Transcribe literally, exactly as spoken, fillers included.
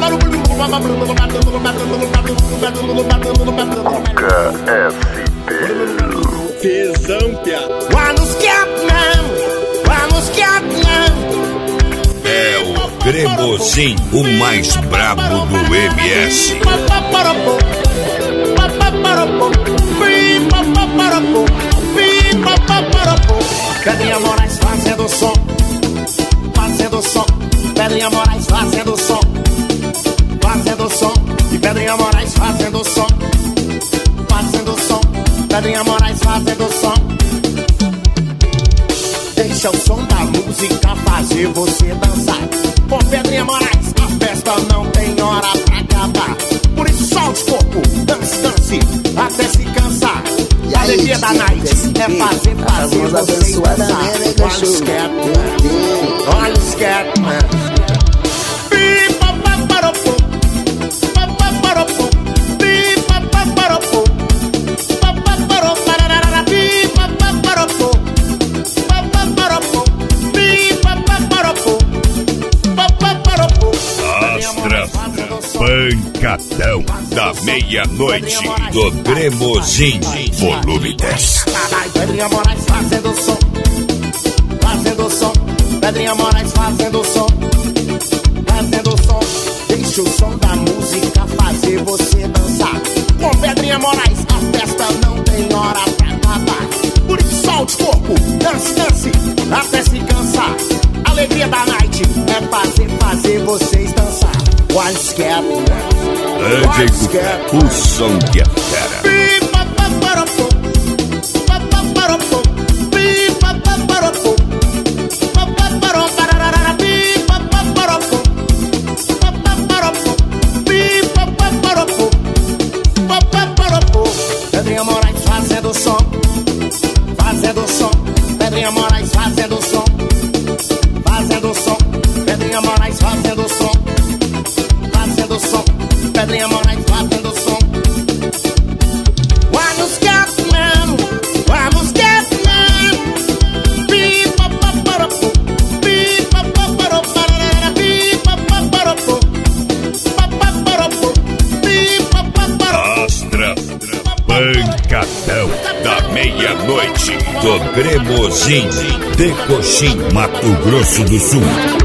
Tesão, piada. Vamos Catman, vamos Catman. É o Cremosinho, o mais brabo do M S. Pedrinha Moraes fazendo som, fazendo som. Pedrinha Moraes fazendo som, fazendo som. E Pedrinha Moraes fazendo som, fazendo som. Pedrinha Moraes fazendo som. Deixa o som da música fazer você dançar. Com Pedrinha Moraes, a festa não tem hora pra acabar. Por isso solte o corpo, dance, dance, até se cansar. A alegria da night é fazer, fazer você dançar. Olha os Catman, olha os Catman. Pancadão da meia-noite do Cremosinho, volume dez. Pedrinha Moraes fazendo som, fazendo som. Pedrinha Moraes fazendo som, fazendo som. Deixa o som da música fazer você dançar. Com Pedrinha Moraes a festa não tem hora pra acabar. Por isso solte o corpo, dance, dance, até se cansar. A alegria da night é fazer, fazer vocês dançar. One Scap, o som que é fera. Pedrinha Moraes fazendo som, fazendo som. Pedrinha Moraes fazendo som, fazendo som. Pedrinha Moraes fazendo som, fazendo som. Pedrinha Moraes fazendo som. Vamos Catman, vamos Catman. Pipa paparapu, pipa paparapu, pipa paparapu, paparapu, pipa paparapu. Astra, pancadão da meia-noite do Cremosinho de Coxim, Mato Grosso do Sul.